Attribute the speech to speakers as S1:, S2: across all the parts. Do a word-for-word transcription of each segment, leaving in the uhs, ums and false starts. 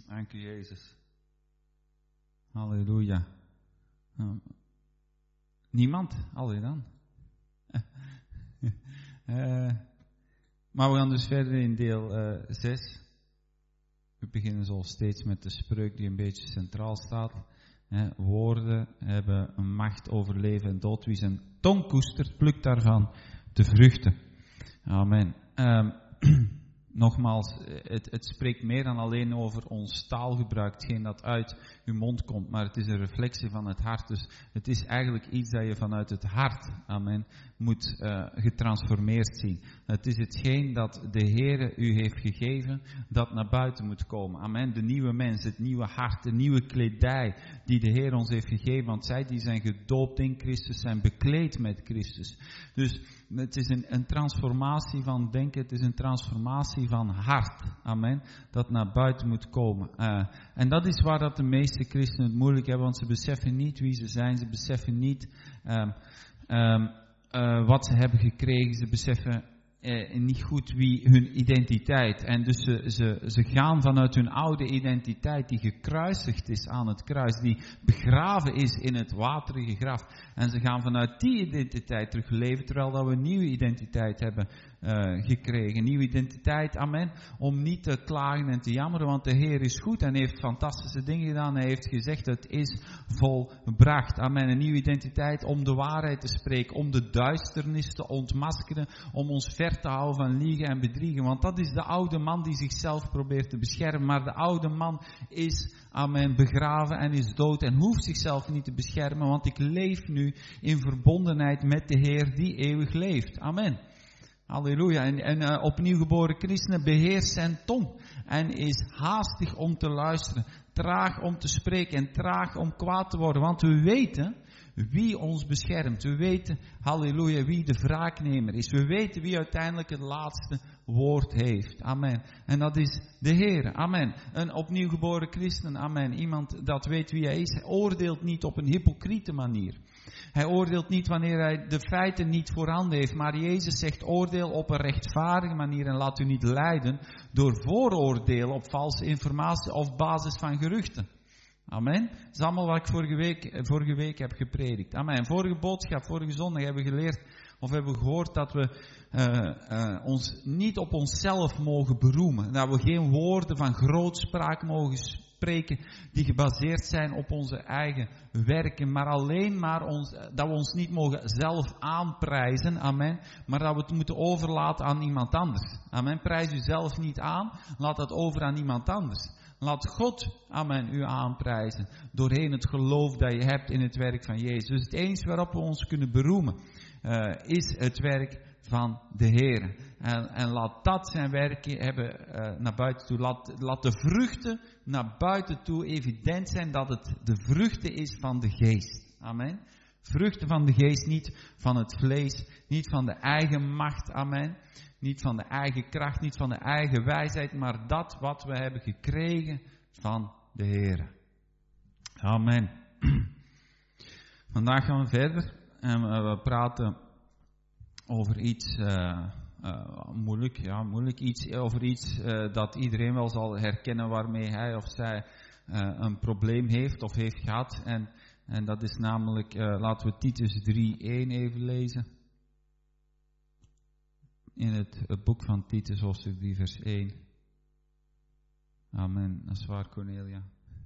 S1: Dank u, Jezus. Halleluja. Uh, niemand? Allee dan. uh, maar we gaan dus verder in deel uh, zes. We beginnen zoals steeds met de spreuk die een beetje centraal staat. Uh, woorden hebben een macht over leven en dood. Wie zijn tong koestert, plukt daarvan de vruchten. Amen. Uh, Nogmaals, het, het spreekt meer dan alleen over ons taalgebruik, hetgeen dat uit uw mond komt, maar het is een reflectie van het hart. Dus het is eigenlijk iets dat je vanuit het hart, amen, moet uh, getransformeerd zien. Het is hetgeen dat de Heere u heeft gegeven, dat naar buiten moet komen. Amen. De nieuwe mens, het nieuwe hart, de nieuwe kledij die de Heer ons heeft gegeven. Want zij die zijn gedoopt in Christus, zijn bekleed met Christus. Dus het is een, een transformatie van denken, het is een transformatie van hart. Amen. Dat naar buiten moet komen. Uh, en dat is waar dat de meeste christenen het moeilijk hebben, want ze beseffen niet wie ze zijn, ze beseffen niet um, um, uh, wat ze hebben gekregen, ze beseffen uh, niet goed wie hun identiteit. En dus ze, ze, ze gaan vanuit hun oude identiteit die gekruisigd is aan het kruis, die begraven is in het waterige graf. En ze gaan vanuit die identiteit terug leven, terwijl dat we een nieuwe identiteit hebben uh, gekregen. Nieuwe identiteit, amen, om niet te klagen en te jammeren, want de Heer is goed en heeft fantastische dingen gedaan. Hij heeft gezegd, het is volbracht. Amen. Een nieuwe identiteit om de waarheid te spreken, om de duisternis te ontmaskeren, om ons ver te houden van liegen en bedriegen. Want dat is de oude man die zichzelf probeert te beschermen. Maar de oude man is, amen, begraven en is dood en hoeft zichzelf niet te beschermen, want ik leef nu in verbondenheid met de Heer die eeuwig leeft. Amen. Halleluja. En, en uh, opnieuw geboren christenen beheerst zijn tong en is haastig om te luisteren, traag om te spreken en traag om kwaad te worden. Want we weten wie ons beschermt. We weten, halleluja, wie de wraaknemer is. We weten wie uiteindelijk het laatste woord heeft. Amen. En dat is de Heer. Amen. Een opnieuw geboren christen. Amen. Iemand dat weet wie hij is. Hij oordeelt niet op een hypocriete manier. Hij oordeelt niet wanneer hij de feiten niet voorhanden heeft. Maar Jezus zegt, oordeel op een rechtvaardige manier en laat u niet leiden door vooroordelen op valse informatie of basis van geruchten. Amen. Dat is allemaal wat ik vorige week, vorige week heb gepredikt. Amen. Vorige boodschap, vorige zondag hebben we geleerd of hebben we gehoord dat we uh, uh, ons niet op onszelf mogen beroemen. Dat we geen woorden van grootspraak mogen spreken die gebaseerd zijn op onze eigen werken. Maar alleen maar ons, dat we ons niet mogen zelf aanprijzen. Amen. Maar dat we het moeten overlaten aan iemand anders. Amen. Prijs u zelf niet aan. Laat dat over aan iemand anders. Laat God, amen, u aanprijzen doorheen het geloof dat je hebt in het werk van Jezus. Dus het enige waarop we ons kunnen beroemen uh, is het werk van de Heer. En, en laat dat zijn werk hebben uh, naar buiten toe. Laat, laat de vruchten naar buiten toe evident zijn dat het de vruchten is van de geest. Amen. Vruchten van de geest, niet van het vlees, niet van de eigen macht. Amen. Niet van de eigen kracht, niet van de eigen wijsheid, maar dat wat we hebben gekregen van de Heer. Amen. Vandaag gaan we verder en we praten over iets uh, uh, moeilijk, ja, moeilijk iets, over iets uh, dat iedereen wel zal herkennen waarmee hij of zij uh, een probleem heeft of heeft gehad. En, en dat is namelijk, uh, laten we Titus drie één even lezen. In het, het boek van Titus, hoofdstuk drie, vers één. Amen. Dat is waar, Cornelia.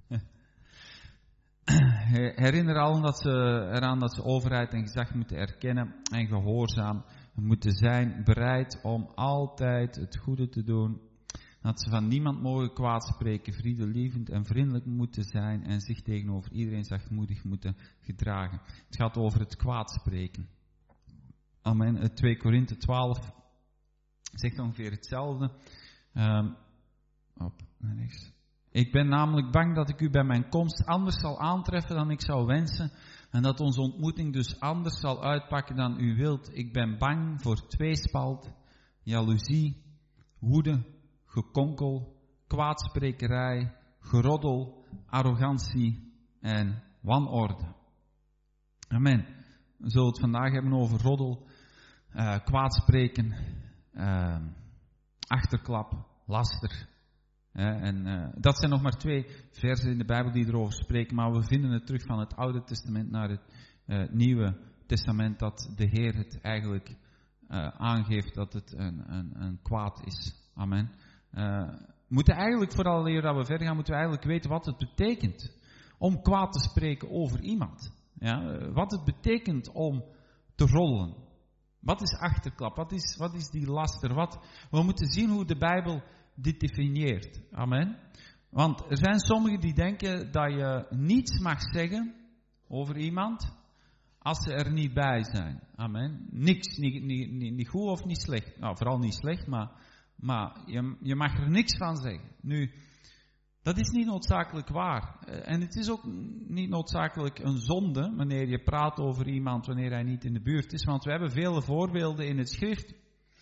S1: Herinner allen dat ze, eraan dat ze overheid en gezag moeten erkennen en gehoorzaam moeten zijn, bereid om altijd het goede te doen. Dat ze van niemand mogen kwaad spreken, vriendelievend en vriendelijk moeten zijn en zich tegenover iedereen zachtmoedig moeten gedragen. Het gaat over het kwaad spreken. Amen. Het twee Korinthe twaalf zegt ongeveer hetzelfde. Um, op naar rechts. Ik ben namelijk bang dat ik u bij mijn komst anders zal aantreffen dan ik zou wensen. En dat onze ontmoeting dus anders zal uitpakken dan u wilt. Ik ben bang voor tweespalt, jaloezie, woede, gekonkel, kwaadsprekerij, geroddel, arrogantie en wanorde. Amen. We zullen het vandaag hebben over roddel, uh, kwaadspreken, uh, achterklap, laster En uh, dat zijn nog maar twee versen in de Bijbel die erover spreken, maar we vinden het terug van het Oude Testament naar het uh, Nieuwe Testament, dat de Heer het eigenlijk uh, aangeeft dat het een, een, een kwaad is. Amen. Uh, we moeten eigenlijk, vooral eer dat we verder gaan, moeten we eigenlijk weten wat het betekent om kwaad te spreken over iemand. Ja, uh, wat het betekent om te rollen. Wat is achterklap? Wat is, wat is die laster? Wat, we moeten zien hoe de Bijbel dit definieert. Amen. Want er zijn sommigen die denken dat je niets mag zeggen over iemand als ze er niet bij zijn. Amen. Niks. Niet, niet, niet, niet goed of niet slecht. Nou, vooral niet slecht, maar, maar je, je mag er niks van zeggen. Nu, dat is niet noodzakelijk waar. En het is ook niet noodzakelijk een zonde wanneer je praat over iemand wanneer hij niet in de buurt is. Want we hebben vele voorbeelden in het schrift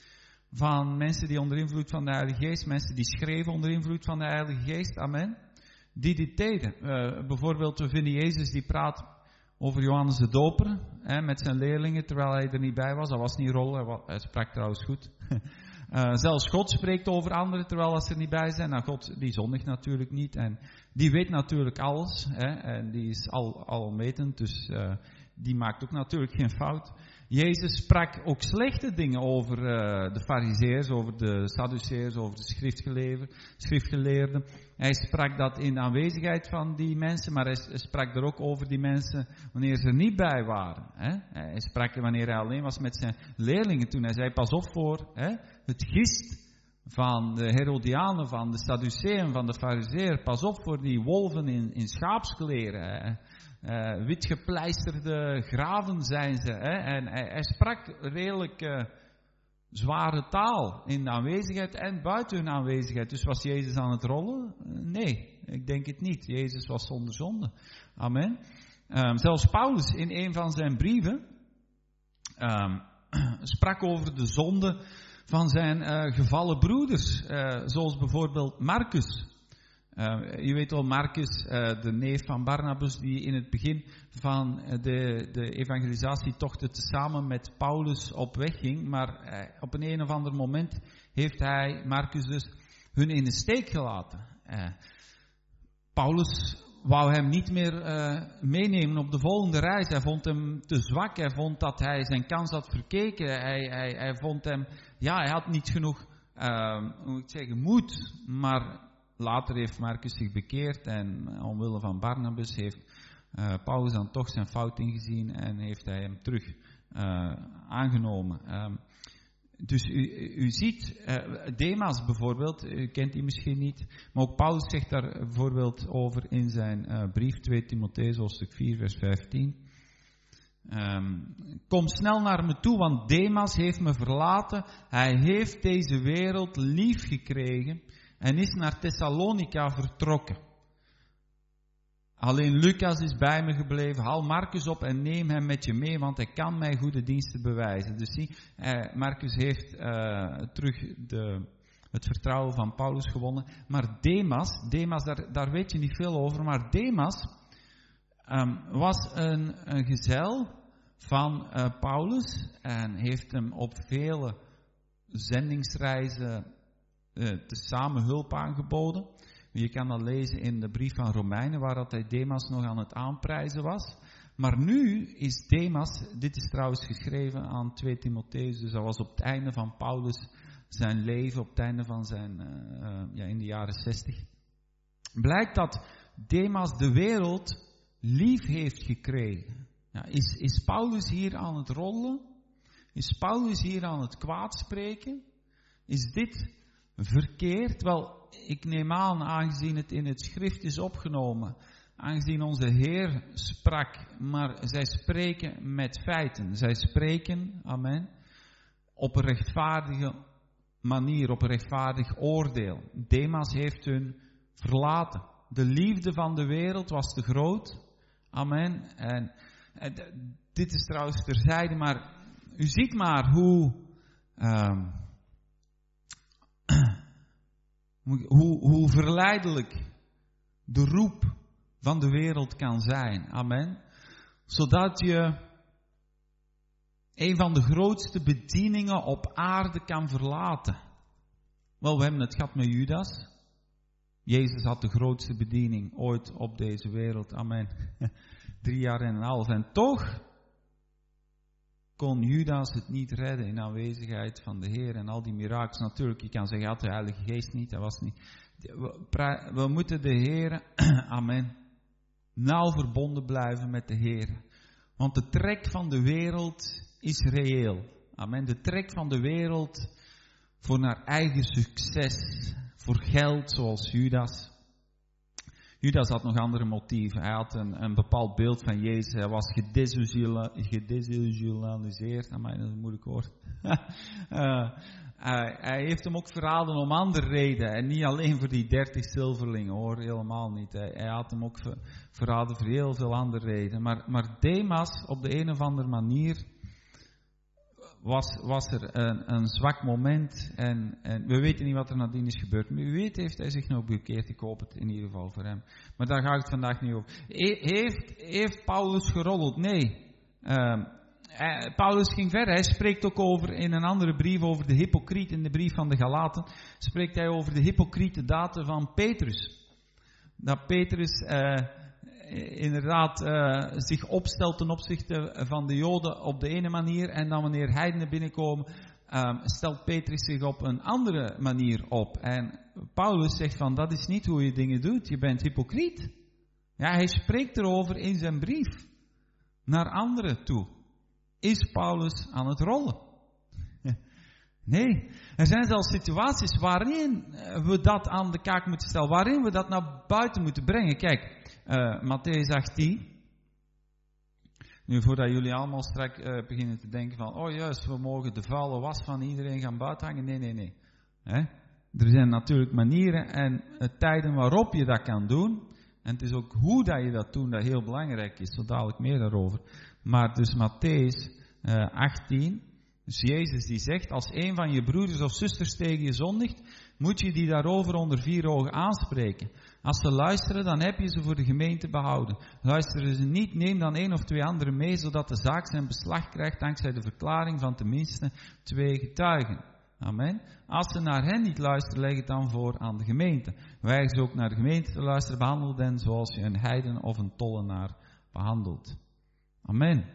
S1: van mensen die onder invloed van de Heilige Geest, mensen die schreven onder invloed van de Heilige Geest, amen, die dit deden. Uh, bijvoorbeeld, we vinden Jezus die praat over Johannes de Doper, hè, met zijn leerlingen, terwijl hij er niet bij was. Dat was niet rol, hij, was, hij sprak trouwens goed. uh, zelfs God spreekt over anderen, terwijl ze er niet bij zijn. Nou, God, die zondigt natuurlijk niet, en die weet natuurlijk alles, hè, en die is al, alwetend, dus uh, die maakt ook natuurlijk geen fout. Jezus sprak ook slechte dingen over uh, de fariseërs, over de Sadduceërs, over de schriftgeleerden. Hij sprak dat in aanwezigheid van die mensen, maar hij sprak er ook over die mensen wanneer ze er niet bij waren. Hè? Hij sprak wanneer hij alleen was met zijn leerlingen toen. Hij zei, pas op voor hè, het gist van de Herodianen, van de Sadduceeën, van de fariseërs. Pas op voor die wolven in, in schaapskleren. Hè? Uh, witgepleisterde graven zijn ze. Hè? En hij, hij sprak redelijk uh, zware taal in de aanwezigheid en buiten hun aanwezigheid. Dus was Jezus aan het rollen? Uh, nee, ik denk het niet. Jezus was zonder zonde. Amen. Um, zelfs Paulus in een van zijn brieven um, sprak over de zonde van zijn uh, gevallen broeders. Uh, zoals bijvoorbeeld Marcus. Uh, je weet wel, Marcus, uh, de neef van Barnabas, die in het begin van de, de evangelisatietochten tezamen met Paulus op weg ging. Maar uh, op een, een of ander moment heeft hij, Marcus dus, hun in de steek gelaten. Uh, Paulus wou hem niet meer uh, meenemen op de volgende reis. Hij vond hem te zwak. Hij vond dat hij zijn kans had verkeken. Hij, hij, hij vond hem, ja, hij had niet genoeg, uh, hoe moet ik zeggen, moed, maar later heeft Marcus zich bekeerd en omwille van Barnabas heeft uh, Paulus dan toch zijn fout ingezien en heeft hij hem terug uh, aangenomen. Um, dus u, u ziet, uh, Demas bijvoorbeeld, u kent die misschien niet, maar ook Paulus zegt daar bijvoorbeeld over in zijn uh, brief twee Timotheus hoofdstuk vier vers vijftien. Um, kom snel naar me toe, want Demas heeft me verlaten. Hij heeft deze wereld lief gekregen en is naar Thessalonica vertrokken. Alleen Lucas is bij me gebleven. Haal Marcus op en neem hem met je mee, want hij kan mij goede diensten bewijzen. Dus zie, eh, Marcus heeft uh, terug de, het vertrouwen van Paulus gewonnen. Maar Demas, Demas daar, daar weet je niet veel over, maar Demas um, was een, een gezel van uh, Paulus en heeft hem op vele zendingsreizen Uh, tezamen hulp aangeboden. Je kan dat lezen in de brief van Romeinen, waar dat hij Demas nog aan het aanprijzen was. Maar nu is Demas, dit is trouwens geschreven aan twee Timotheus, dus dat was op het einde van Paulus zijn leven, op het einde van zijn, uh, uh, ja, in de jaren zestig. Blijkt dat Demas de wereld lief heeft gekregen. Ja, is, is Paulus hier aan het rollen? Is Paulus hier aan het kwaad spreken? Is dit verkeerd? Wel, ik neem aan, aangezien het in het schrift is opgenomen, aangezien onze Heer sprak, maar zij spreken met feiten. Zij spreken, amen, op een rechtvaardige manier, op een rechtvaardig oordeel. Demas heeft hun verlaten. De liefde van de wereld was te groot. Amen. En, en dit is trouwens terzijde, maar u ziet maar hoe Um, Hoe, hoe verleidelijk de roep van de wereld kan zijn. Amen. Zodat je een van de grootste bedieningen op aarde kan verlaten. Wel, we hebben het gehad met Judas. Jezus had de grootste bediening ooit op deze wereld. Amen. Drie jaar en een half. En toch kon Judas het niet redden in aanwezigheid van de Heer en al die mirakels. Natuurlijk, je kan zeggen, hij had de Heilige Geest niet. Hij was niet. We, we moeten de Heer, amen, nauw verbonden blijven met de Heer. Want de trek van de wereld is reëel. Amen. De trek van de wereld voor naar eigen succes, voor geld zoals Judas. Judas had nog andere motieven. Hij had een, een bepaald beeld van Jezus. Hij was gedesillusioniseerd. Amai, dat is een moeilijk woord. uh, hij, hij heeft hem ook verraden om andere redenen. En niet alleen voor die dertig zilverlingen, hoor. Helemaal niet. Hij, hij had hem ook ver, verraden voor heel veel andere redenen. Maar, maar Demas, op de een of andere manier, was, was er een, een zwak moment. En, en we weten niet wat er nadien is gebeurd. Maar wie weet heeft hij zich nog bekeerd. Ik hoop het in ieder geval voor hem. Maar daar ga ik het vandaag niet over. He, heeft, heeft Paulus geroddeld? Nee. Uh, hij, Paulus ging verder. Hij spreekt ook over, in een andere brief, over de hypocriet. In de brief van de Galaten spreekt hij over de hypocriete daden van Petrus. Dat Petrus Uh, inderdaad uh, zich opstelt ten opzichte van de Joden op de ene manier. En dan wanneer heidenen binnenkomen, um, stelt Petrus zich op een andere manier op. En Paulus zegt van, dat is niet hoe je dingen doet. Je bent hypocriet. Ja, hij spreekt erover in zijn brief naar anderen toe. Is Paulus aan het rollen? Nee, er zijn zelfs situaties waarin we dat aan de kaak moeten stellen. Waarin we dat naar buiten moeten brengen. Kijk, Uh, Mattheüs achttien. Nu, voordat jullie allemaal straks uh, beginnen te denken van, oh juist, we mogen de vuile was van iedereen gaan buiten hangen. Nee, nee, nee. Hè? Er zijn natuurlijk manieren en uh, tijden waarop je dat kan doen. En het is ook hoe dat je dat doet dat heel belangrijk is. Zo dadelijk meer daarover. Maar dus Mattheüs uh, achttien. Dus Jezus die zegt, als een van je broeders of zusters tegen je zondigt, moet je die daarover onder vier ogen aanspreken. Als ze luisteren, dan heb je ze voor de gemeente behouden. Luisteren ze niet, neem dan één of twee anderen mee, zodat de zaak zijn beslag krijgt dankzij de verklaring van tenminste twee getuigen. Amen. Als ze naar hen niet luisteren, leg het dan voor aan de gemeente. Weiger ze ook naar de gemeente te luisteren, behandel hen zoals je een heiden of een tollenaar behandelt. Amen.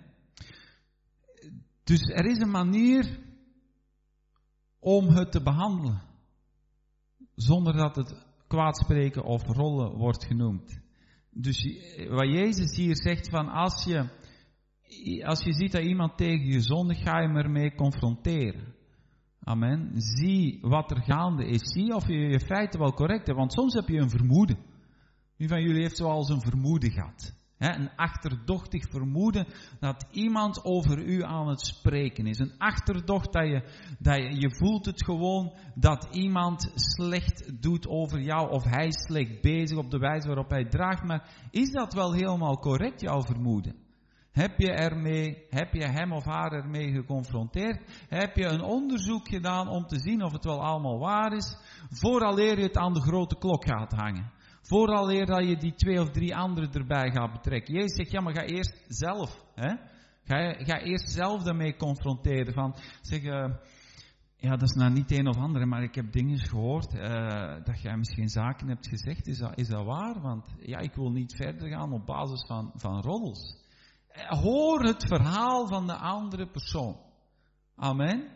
S1: Dus er is een manier om het te behandelen, zonder dat het kwaadspreken of rollen wordt genoemd. Dus wat Jezus hier zegt van, als je, als je ziet dat iemand tegen je zondigt, ga je hem ermee confronteren. Amen. Zie wat er gaande is. Zie of je je feiten wel correct hebt, want soms heb je een vermoeden. Wie van jullie heeft zoals een vermoeden gehad? He, een achterdochtig vermoeden dat iemand over u aan het spreken is. Een achterdocht dat je, dat je, je voelt het gewoon dat iemand slecht doet over jou of hij is slecht bezig op de wijze waarop hij draagt. Maar is dat wel helemaal correct, jouw vermoeden? Heb je ermee, heb je hem of haar ermee geconfronteerd? Heb je een onderzoek gedaan om te zien of het wel allemaal waar is? Vooraleer je het aan de grote klok gaat hangen. Vooraleer dat je die twee of drie anderen erbij gaat betrekken. Jezus zegt, ja, maar ga eerst zelf. Hè? Ga, ga eerst zelf daarmee confronteren. Van, zeg, uh, ja, dat is nou niet een of andere, maar ik heb dingen gehoord uh, dat jij misschien zaken hebt gezegd. Is dat, is dat waar? Want ja, ik wil niet verder gaan op basis van, van roddels. Hoor het verhaal van de andere persoon. Amen.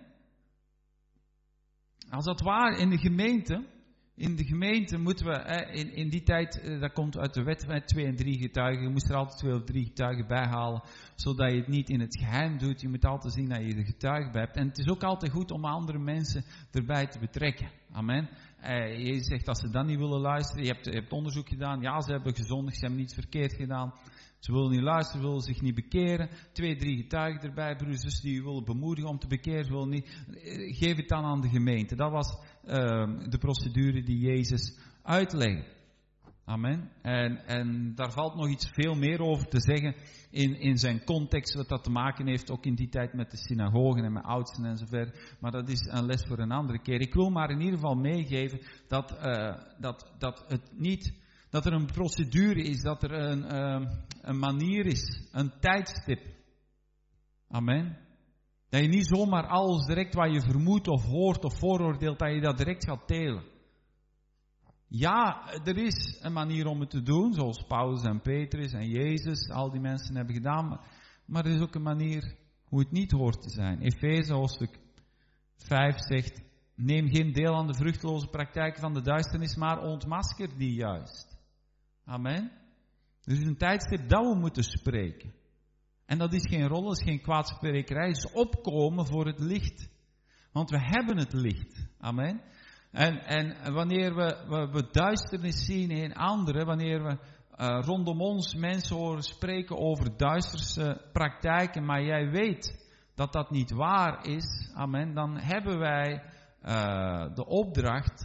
S1: Als dat waar in de gemeente... In de gemeente moeten we, in, in die tijd, dat komt uit de wet van twee en drie getuigen. Je moest er altijd twee of drie getuigen bij halen, zodat je het niet in het geheim doet. Je moet altijd zien dat je de getuigen bij hebt. En het is ook altijd goed om andere mensen erbij te betrekken. Amen. Eh, Jezus zegt dat ze dan niet willen luisteren. Je hebt, je hebt onderzoek gedaan. Ja, ze hebben gezondigd, ze hebben niets verkeerd gedaan. Ze willen niet luisteren, willen zich niet bekeren. Twee, drie getuigen erbij, broers en zussen die je willen bemoedigen om te bekeren. Ze willen niet. Geef het dan aan de gemeente. Dat was uh, de procedure die Jezus uitlegde. Amen. En, en daar valt nog iets veel meer over te zeggen in, in zijn context, wat dat te maken heeft, ook in die tijd met de synagogen en met oudsten en zo verder. Maar dat is een les voor een andere keer. Ik wil maar in ieder geval meegeven dat, uh, dat, dat het niet... Dat er een procedure is, dat er een, uh, een manier is, een tijdstip. Amen. Dat je niet zomaar alles direct wat je vermoedt of hoort of vooroordeelt, dat je dat direct gaat delen. Ja, er is een manier om het te doen, zoals Paulus en Petrus en Jezus, al die mensen hebben gedaan. Maar, maar er is ook een manier hoe het niet hoort te zijn. Efeze hoofdstuk vijf zegt, neem geen deel aan de vruchteloze praktijken van de duisternis, maar ontmasker die juist. Amen. Er is een tijdstip dat we moeten spreken. En dat is geen rol, dat is geen kwaadsprekerij, het is opkomen voor het licht. Want we hebben het licht. Amen. En, en wanneer we, we, we duisternis zien in anderen, wanneer we uh, rondom ons mensen horen spreken over duisterse praktijken, maar jij weet dat dat niet waar is, amen, dan hebben wij uh, de opdracht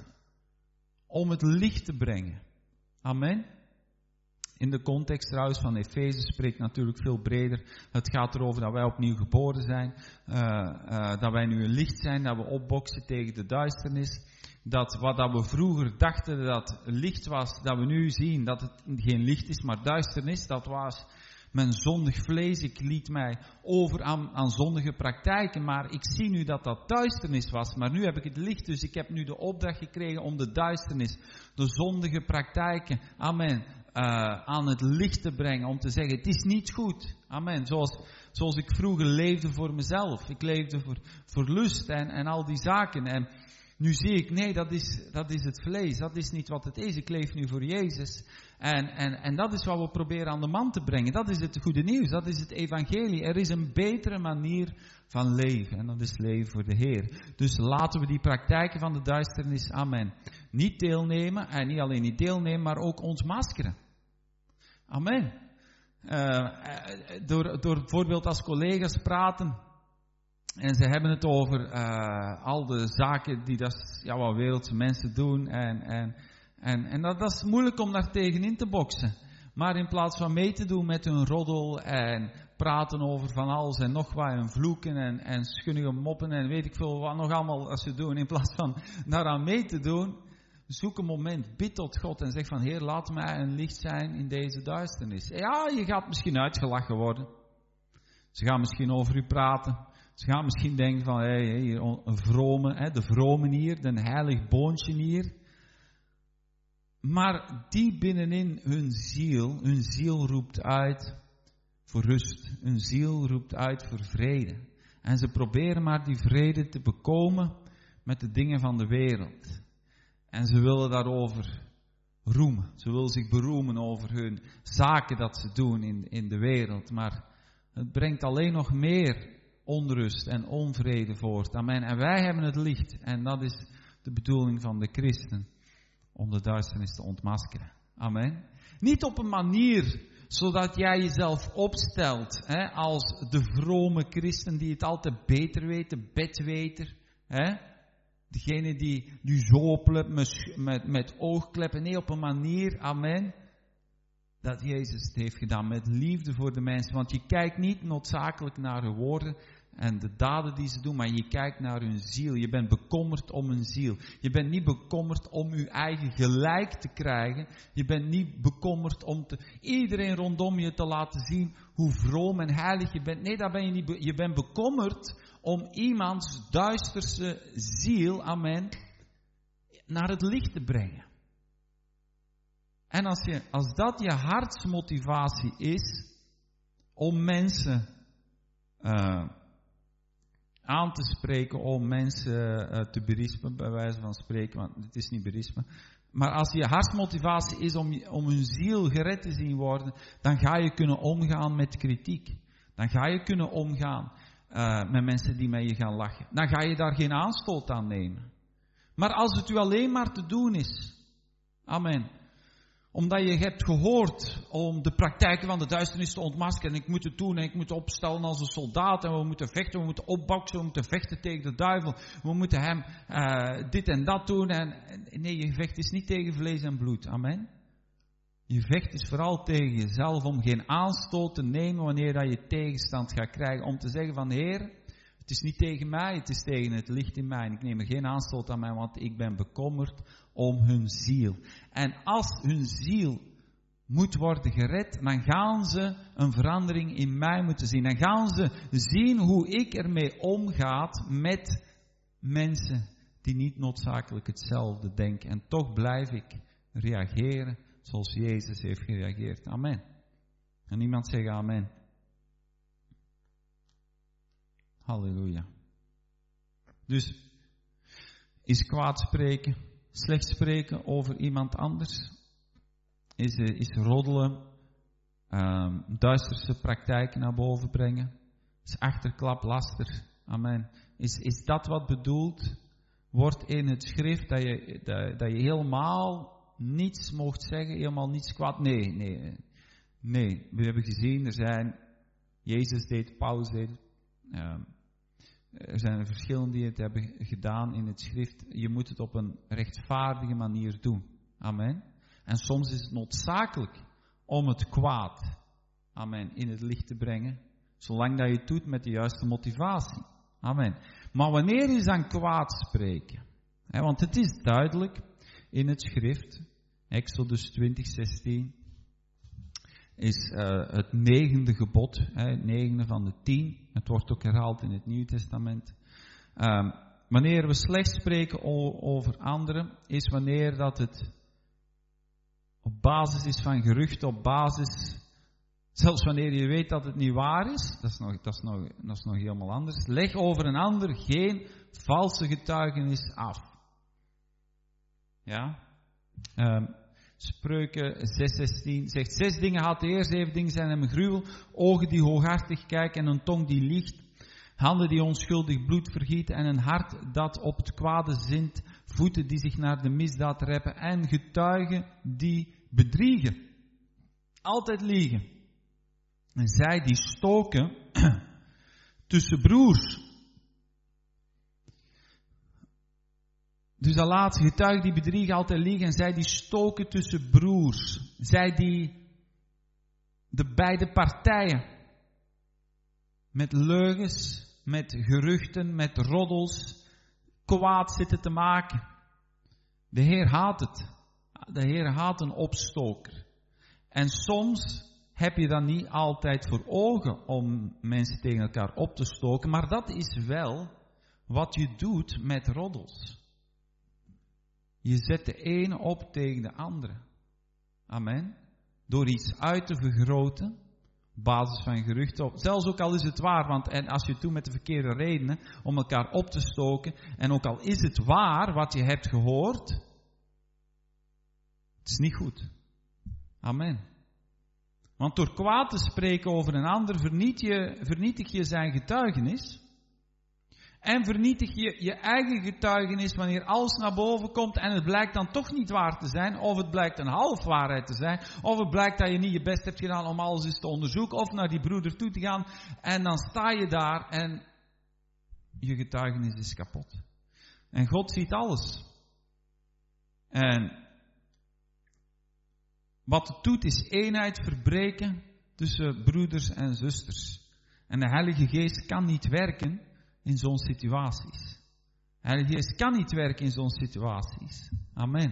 S1: om het licht te brengen. Amen. In de context trouwens van Efeze spreekt natuurlijk veel breder. Het gaat erover dat wij opnieuw geboren zijn, uh, uh, dat wij nu een licht zijn, dat we opboksen tegen de duisternis. Dat wat dat we vroeger dachten dat licht was, dat we nu zien dat het geen licht is, maar duisternis, dat was mijn zondig vlees. Ik liet mij over aan, aan zondige praktijken, maar ik zie nu dat dat duisternis was. Maar nu heb ik het licht, dus ik heb nu de opdracht gekregen om de duisternis, de zondige praktijken, amen, uh, aan het licht te brengen. Om te zeggen, het is niet goed, amen. Zoals, zoals ik vroeger leefde voor mezelf. Ik leefde voor, voor lust en, en al die zaken. En nu zie ik, nee, dat is, dat is het vlees. Dat is niet wat het is. Ik leef nu voor Jezus. En, en, en dat is wat we proberen aan de man te brengen. Dat is het goede nieuws. Dat is het evangelie. Er is een betere manier van leven. En dat is leven voor de Heer. Dus laten we die praktijken van de duisternis, amen, niet deelnemen. En niet alleen niet deelnemen, maar ook ontmaskeren. Amen. Uh, door, door bijvoorbeeld als collega's praten. En ze hebben het over uh, al de zaken die dat, ja, wat wereldse mensen doen. En, en, en, en dat, dat is moeilijk om daar tegenin te boksen. Maar in plaats van mee te doen met hun roddel en praten over van alles en nog wat en vloeken en, en schunnige moppen en weet ik veel wat nog allemaal als ze doen. In plaats van daaraan mee te doen, zoek een moment, bid tot God en zeg van Heer, laat mij een licht zijn in deze duisternis. Ja, je gaat misschien uitgelachen worden. Ze gaan misschien over u praten. Ze gaan misschien denken van, hé, hey, een vrome, hè, de vromen hier, de heilig boontje hier. Maar die binnenin hun ziel, hun ziel roept uit voor rust. Hun ziel roept uit voor vrede. En ze proberen maar die vrede te bekomen met de dingen van de wereld. En ze willen daarover roemen. Ze willen zich beroemen over hun zaken dat ze doen in, in de wereld. Maar het brengt alleen nog meer onrust en onvrede voort. Amen. En wij hebben het licht. En dat is de bedoeling van de christen. Om de duisternis te ontmaskeren. Amen. Niet op een manier zodat jij jezelf opstelt. Hè, als de vrome christen die het altijd beter weet. De bedweter. Hè. Degene die nu zo oplet met, met, met oogkleppen. Nee, op een manier. Amen. Dat Jezus het heeft gedaan met liefde voor de mensen. Want je kijkt niet noodzakelijk naar hun woorden en de daden die ze doen, maar je kijkt naar hun ziel. Je bent bekommerd om hun ziel. Je bent niet bekommerd om je eigen gelijk te krijgen. Je bent niet bekommerd om te, iedereen rondom je te laten zien hoe vroom en heilig je bent. Nee, daar ben je niet. Be, je bent bekommerd om iemands duisterse ziel, amen, naar het licht te brengen. En als, je, als dat je hartsmotivatie is om mensen uh, aan te spreken, om mensen uh, te berispen, bij wijze van spreken, want het is niet berispen. Maar als je hartsmotivatie is om, om hun ziel gered te zien worden, dan ga je kunnen omgaan met kritiek. Dan ga je kunnen omgaan uh, met mensen die met je gaan lachen. Dan ga je daar geen aanstoot aan nemen. Maar als het u alleen maar te doen is, amen, omdat je hebt gehoord om de praktijken van de duisternis te ontmaskeren. En ik moet het doen en ik moet opstellen als een soldaat. En we moeten vechten, we moeten opboksen, we moeten vechten tegen de duivel. We moeten hem uh, dit en dat doen. En, nee, je vecht is niet tegen vlees en bloed. Amen. Je vecht is vooral tegen jezelf om geen aanstoot te nemen wanneer dat je tegenstand gaat krijgen. Om te zeggen van Heer, het is niet tegen mij, het is tegen het licht in mij. En ik neem er geen aanstoot aan mij, want ik ben bekommerd om hun ziel. En als hun ziel moet worden gered, dan gaan ze een verandering in mij moeten zien. Dan gaan ze zien hoe ik ermee omgaat met mensen die niet noodzakelijk hetzelfde denken. En toch blijf ik reageren zoals Jezus heeft gereageerd. Amen. En iemand zeggen amen. Halleluja. Dus is kwaad spreken, slecht spreken over iemand anders, is, is roddelen, um, duisterse praktijken naar boven brengen, is achterklap, laster. Amen. Is, is dat wat bedoeld wordt in het schrift, dat je, dat, dat je helemaal niets mocht zeggen, helemaal niets kwaad? Nee, nee, nee. We hebben gezien, er zijn, Jezus deed, Paulus deed, um, er zijn verschillen die het hebben gedaan in het schrift. Je moet het op een rechtvaardige manier doen. Amen. En soms is het noodzakelijk om het kwaad, amen, in het licht te brengen. Zolang dat je het doet met de juiste motivatie. Amen. Maar wanneer is dan kwaad spreken? He, want het is duidelijk in het schrift. Exodus twintig, zestien. Is uh, het negende gebod, hè, het negende van de tien. Het wordt ook herhaald in het Nieuw Testament. Um, wanneer we slecht spreken o- over anderen, is wanneer dat het op basis is van geruchten, op basis, zelfs wanneer je weet dat het niet waar is, dat is nog, dat is nog, dat is nog helemaal anders. Leg over een ander geen valse getuigenis af. Ja? Um, Spreuken zes zestien zegt, zes dingen haat de Heer, zeven dingen zijn hem gruwel, ogen die hooghartig kijken en een tong die liegt, handen die onschuldig bloed vergieten en een hart dat op het kwade zint, voeten die zich naar de misdaad reppen en getuigen die bedriegen. Altijd liegen. En zij die stoken tussen broers. Dus dat laatste, getuigen die bedriegen, altijd liegen. En zij die stoken tussen broers. Zij die de beide partijen met leugens, met geruchten, met roddels, kwaad zitten te maken. De Heer haat het. De Heer haat een opstoker. En soms heb je dan niet altijd voor ogen om mensen tegen elkaar op te stoken. Maar dat is wel wat je doet met roddels. Je zet de ene op tegen de andere. Amen. Door iets uit te vergroten, op basis van geruchten, op, zelfs ook al is het waar, want en als je het doet met de verkeerde redenen, om elkaar op te stoken, en ook al is het waar wat je hebt gehoord, het is niet goed. Amen. Want door kwaad te spreken over een ander, vernietig je, vernietig je zijn getuigenis. En vernietig je je eigen getuigenis wanneer alles naar boven komt en het blijkt dan toch niet waar te zijn. Of het blijkt een half waarheid te zijn. Of het blijkt dat je niet je best hebt gedaan om alles eens te onderzoeken. Of naar die broeder toe te gaan. En dan sta je daar en je getuigenis is kapot. En God ziet alles. En wat het doet is eenheid verbreken tussen broeders en zusters. En de Heilige Geest kan niet werken in zo'n situaties. De Heilige Geest kan niet werken in zo'n situaties. Amen.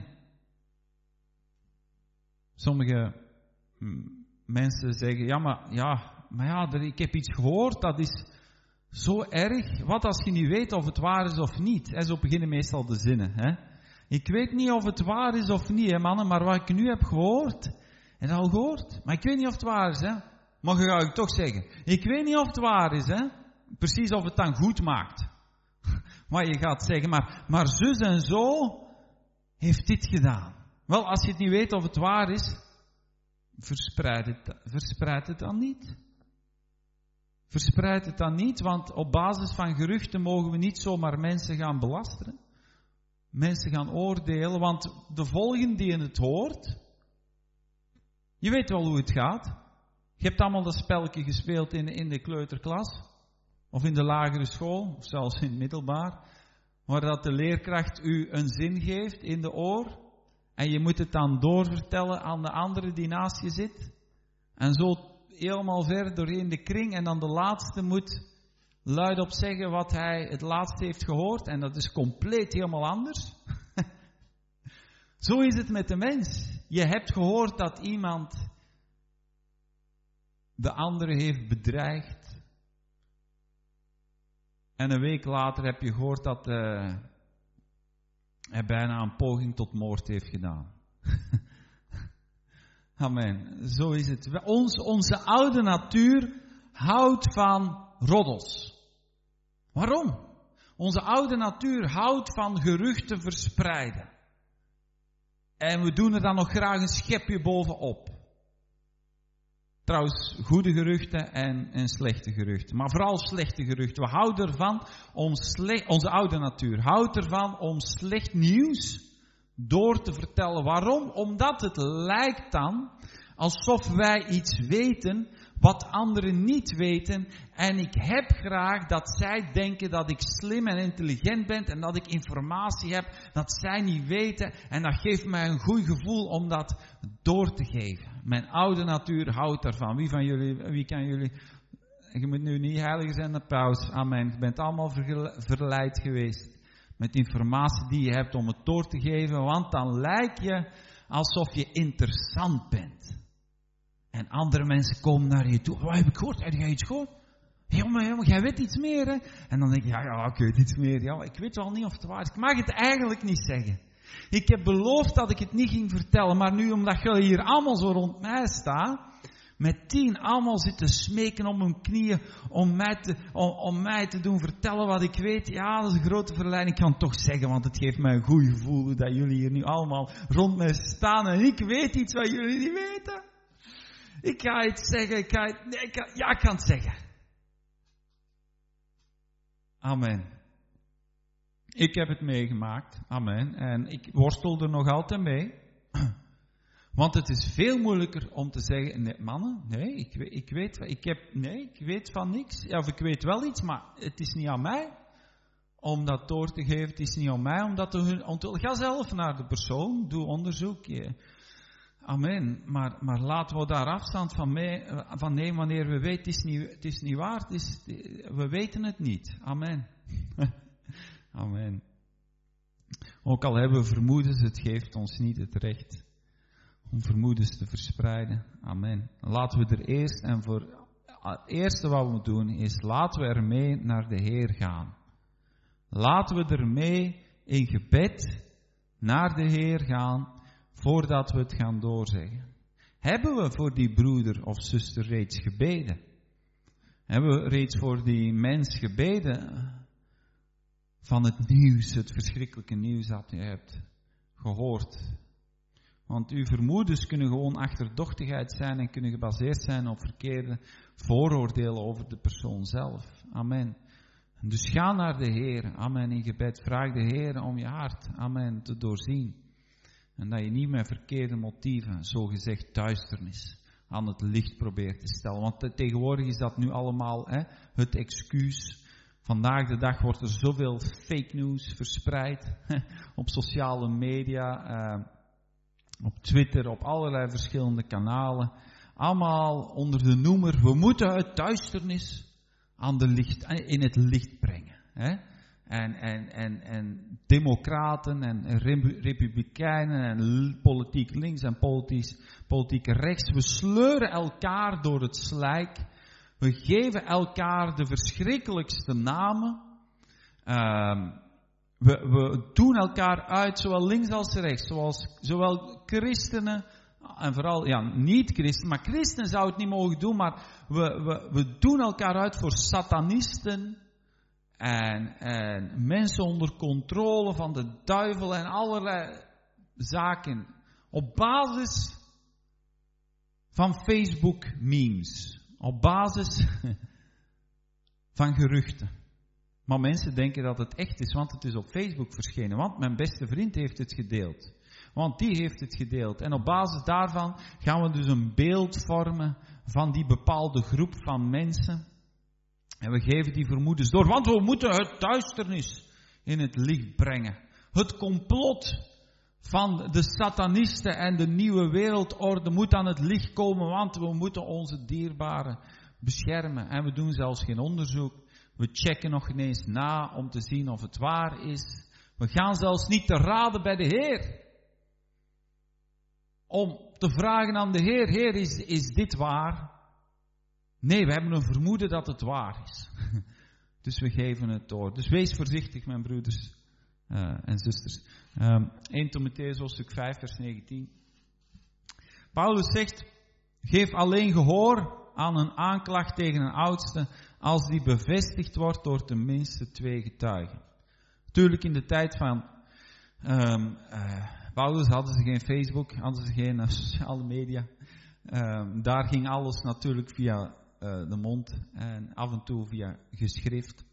S1: Sommige mm, mensen zeggen, ja maar, ja, maar ja, ik heb iets gehoord, dat is zo erg. Wat als je niet weet of het waar is of niet? En zo beginnen meestal de zinnen. Hè? Ik weet niet of het waar is of niet, hè, mannen, maar wat ik nu heb gehoord, en al gehoord, maar ik weet niet of het waar is. Hè? Maar ga ik toch zeggen, ik weet niet of het waar is, hè? Precies of het dan goed maakt. Maar je gaat zeggen, maar, maar zus en zo heeft dit gedaan. Wel, als je het niet weet of het waar is, verspreid het, verspreid het dan niet. Verspreid het dan niet, want op basis van geruchten mogen we niet zomaar mensen gaan belasteren. Mensen gaan oordelen, want de volgende die het hoort, je weet wel hoe het gaat. Je hebt allemaal dat spelletje gespeeld in, in de kleuterklas. Of in de lagere school, of zelfs in het middelbaar, waar dat de leerkracht u een zin geeft in de oor, en je moet het dan doorvertellen aan de andere die naast je zit, en zo helemaal ver doorheen de kring, en dan de laatste moet luidop zeggen wat hij het laatste heeft gehoord, en dat is compleet helemaal anders. Zo is het met de mens. Je hebt gehoord dat iemand de andere heeft bedreigd, en een week later heb je gehoord dat uh, hij bijna een poging tot moord heeft gedaan. Amen. Zo is het. Ons, onze oude natuur houdt van roddels. Waarom? Onze oude natuur houdt van geruchten verspreiden. En we doen er dan nog graag een schepje bovenop. Trouwens, goede geruchten en, en slechte geruchten. Maar vooral slechte geruchten. We houden ervan om slecht, onze oude natuur houdt ervan om slecht nieuws door te vertellen. Waarom? Omdat het lijkt dan alsof wij iets weten wat anderen niet weten. En ik heb graag dat zij denken dat ik slim en intelligent ben en dat ik informatie heb dat zij niet weten. En dat geeft mij een goed gevoel om dat door te geven. Mijn oude natuur houdt daarvan. Wie van jullie, wie kan jullie, je moet nu niet heilig zijn, de paus. Amen. Je bent allemaal verleid geweest met informatie die je hebt om het door te geven. Want dan lijkt je alsof je interessant bent. En andere mensen komen naar je toe. Wat heb ik gehoord? Heb jij iets gehoord? Jongen, jongen, jij weet iets meer, hè? En dan denk ik, ja, ja, ik weet iets meer. Ja, ik weet wel niet of het waar is. Ik mag het eigenlijk niet zeggen. Ik heb beloofd dat ik het niet ging vertellen. Maar nu, omdat jullie hier allemaal zo rond mij staan, met tien allemaal zitten smeken om hun knieën, om mij, te, om, om mij te doen vertellen wat ik weet. Ja, dat is een grote verleiding. Ik kan het toch zeggen, want het geeft mij een goed gevoel dat jullie hier nu allemaal rond mij staan. En ik weet iets wat jullie niet weten. Ik ga iets zeggen, ik ga het, nee, ik ga, ja, ik kan het zeggen. Amen. Ik heb het meegemaakt, amen, en ik worstel er nog altijd mee. Want het is veel moeilijker om te zeggen, nee, mannen, nee, ik, ik weet, ik heb, nee, ik weet van niks. Ja, of ik weet wel iets, maar het is niet aan mij om dat door te geven. Het is niet aan mij om dat te ontwikkelen. Ga zelf naar de persoon, doe onderzoek. Amen. Maar, maar laten we daar afstand van, mee, van nemen wanneer we weten, het is niet, het is niet waar, het is, we weten het niet. Amen. Amen. Ook al hebben we vermoedens, het geeft ons niet het recht om vermoedens te verspreiden. Amen. Laten we er eerst, en voor het eerste wat we moeten doen, is laten we ermee naar de Heer gaan. Laten we ermee in gebed naar de Heer gaan, voordat we het gaan doorzeggen. Hebben we voor die broeder of zuster reeds gebeden? Hebben we reeds voor die mens gebeden van het nieuws, het verschrikkelijke nieuws dat je hebt gehoord? Want uw vermoedens kunnen gewoon achterdochtigheid zijn en kunnen gebaseerd zijn op verkeerde vooroordelen over de persoon zelf. Amen. Dus ga naar de Heer, amen, in gebed. Vraag de Heer om je hart, amen, te doorzien. En dat je niet met verkeerde motieven, zogezegd duisternis, aan het licht probeert te stellen. Want tegenwoordig is dat nu allemaal hè, het excuus. Vandaag de dag wordt er zoveel fake news verspreid op sociale media, uh, op Twitter, op allerlei verschillende kanalen. Allemaal onder de noemer, we moeten het duisternis aan de licht, in het licht brengen. Hè? En, en, en, en democraten en republikeinen en politiek links en politiek, politiek rechts, we sleuren elkaar door het slijk. We geven elkaar de verschrikkelijkste namen. Uh, we, we doen elkaar uit, zowel links als rechts, zoals zowel christenen en vooral, ja, niet christenen, maar christenen zouden het niet mogen doen, maar we, we, we doen elkaar uit voor satanisten en, en mensen onder controle van de duivel en allerlei zaken op basis van Facebook memes. Op basis van geruchten. Maar mensen denken dat het echt is, want het is op Facebook verschenen. Want mijn beste vriend heeft het gedeeld. Want die heeft het gedeeld. En op basis daarvan gaan we dus een beeld vormen van die bepaalde groep van mensen. En we geven die vermoedens door. Want we moeten het duisternis in het licht brengen. Het complot van de satanisten en de nieuwe wereldorde moet aan het licht komen, want we moeten onze dierbaren beschermen. En we doen zelfs geen onderzoek. We checken nog ineens na om te zien of het waar is. We gaan zelfs niet te raden bij de Heer. Om te vragen aan de Heer, Heer, is, is dit waar? Nee, we hebben een vermoeden dat het waar is. Dus we geven het door. Dus wees voorzichtig, mijn broeders uh, en zusters. Um, Eerste Timotheüs hoofdstuk vijf vers negentien. Paulus zegt, geef alleen gehoor aan een aanklacht tegen een oudste, als die bevestigd wordt door tenminste twee getuigen. Natuurlijk in de tijd van um, uh, Paulus hadden ze geen Facebook, hadden ze geen uh, sociale media. Um, daar ging alles natuurlijk via uh, de mond en af en toe via geschrift.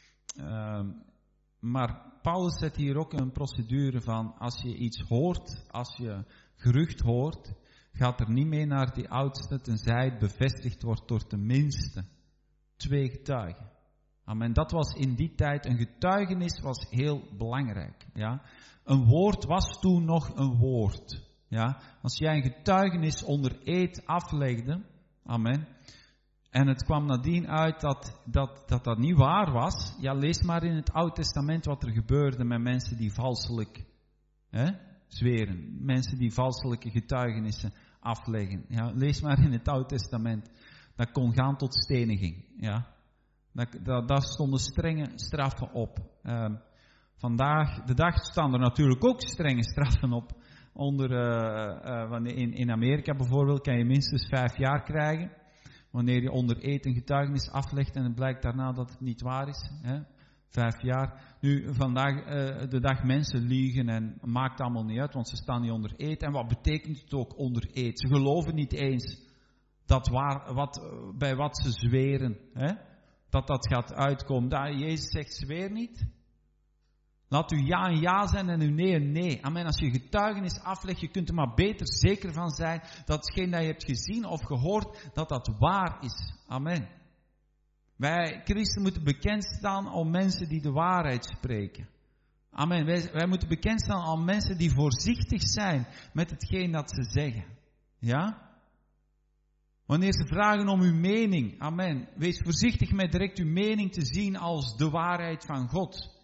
S1: Um, maar Paulus zet hier ook een procedure van, als je iets hoort, als je gerucht hoort, gaat er niet mee naar die oudste, tenzij het bevestigd wordt door tenminste twee getuigen. Amen. Dat was in die tijd, een getuigenis was heel belangrijk. Ja. Een woord was toen nog een woord. Ja. Als jij een getuigenis onder eed aflegde, amen, en het kwam nadien uit dat dat, dat dat niet waar was, ja, lees maar in het Oude Testament wat er gebeurde met mensen die valselijk hè, zweren. Mensen die valselijke getuigenissen afleggen. Ja, lees maar in het Oude Testament. Dat kon gaan tot steniging. Ja. Dat, dat, daar stonden strenge straffen op. Um, vandaag, de dag staan er natuurlijk ook strenge straffen op. Onder, uh, uh, in, in Amerika bijvoorbeeld kan je minstens vijf jaar krijgen. Wanneer je onder eed een getuigenis aflegt en het blijkt daarna dat het niet waar is. Hè? Vijf jaar. Nu, vandaag uh, de dag mensen liegen en maakt allemaal niet uit, want ze staan niet onder eed. En wat betekent het ook onder eed? Ze geloven niet eens dat waar, wat, bij wat ze zweren, hè? Dat dat gaat uitkomen. Dat, Jezus zegt, zweer niet. Laat uw ja een ja zijn en uw nee een nee. Amen. Als je getuigenis aflegt, je kunt er maar beter zeker van zijn dat hetgeen dat je hebt gezien of gehoord, dat dat waar is. Amen. Wij christen moeten bekend staan om mensen die de waarheid spreken. Amen. Wij, wij moeten bekend staan om mensen die voorzichtig zijn met hetgeen dat ze zeggen. Ja? Wanneer ze vragen om uw mening, amen, wees voorzichtig met direct uw mening te zien als de waarheid van God.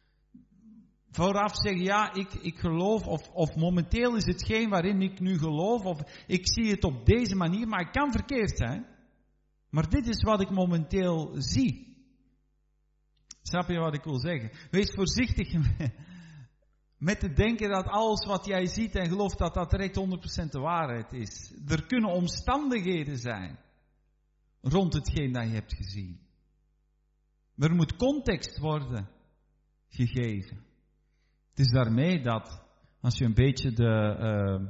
S1: Vooraf zeggen, ja, ik, ik geloof, of, of momenteel is hetgeen waarin ik nu geloof, of ik zie het op deze manier, maar het kan verkeerd zijn. Maar dit is wat ik momenteel zie. Snap je wat ik wil zeggen? Wees voorzichtig met te denken dat alles wat jij ziet en gelooft, dat dat direct honderd procent de waarheid is. Er kunnen omstandigheden zijn rond hetgeen dat je hebt gezien. Er moet context worden gegeven. Het is daarmee dat, als je een beetje de, uh,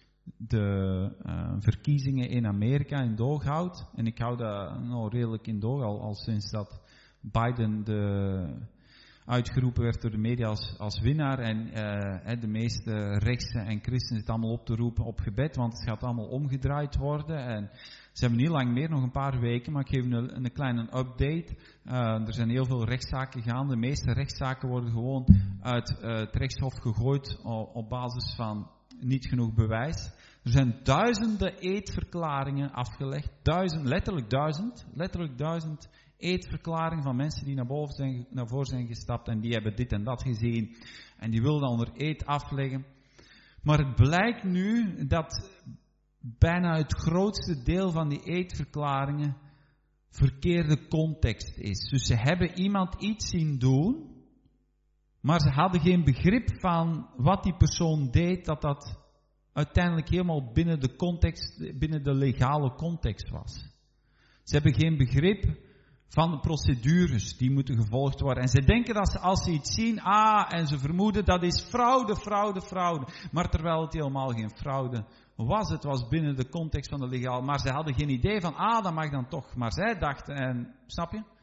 S1: de uh, verkiezingen in Amerika in doog houdt, en ik hou dat nou redelijk in doog, al, al sinds dat Biden de, uitgeroepen werd door de media als, als winnaar, en uh, de meeste rechtse en christenen zitten allemaal op te roepen op gebed, want het gaat allemaal omgedraaid worden. En ze hebben niet lang meer, nog een paar weken, maar ik geef een, een kleine update. Uh, er zijn heel veel rechtszaken gaande. De meeste rechtszaken worden gewoon uit uh, het rechtshof gegooid op, op basis van niet genoeg bewijs. Er zijn duizenden eedverklaringen afgelegd. Duizend, letterlijk duizend. Letterlijk duizend eedverklaringen van mensen die naar, boven zijn, naar voren zijn gestapt en die hebben dit en dat gezien. En die wilden onder eed afleggen. Maar het blijkt nu dat bijna het grootste deel van die eedverklaringen verkeerde context is. Dus ze hebben iemand iets zien doen, maar ze hadden geen begrip van wat die persoon deed, dat dat uiteindelijk helemaal binnen de context, binnen de legale context was. Ze hebben geen begrip van de procedures die moeten gevolgd worden. En ze denken dat ze, als ze iets zien, ah, en ze vermoeden dat is fraude, fraude, fraude. Maar terwijl het helemaal geen fraude was, het was binnen de context van de legaal. Maar ze hadden geen idee van, ah, dat mag dan toch. Maar zij dachten, en, snap je?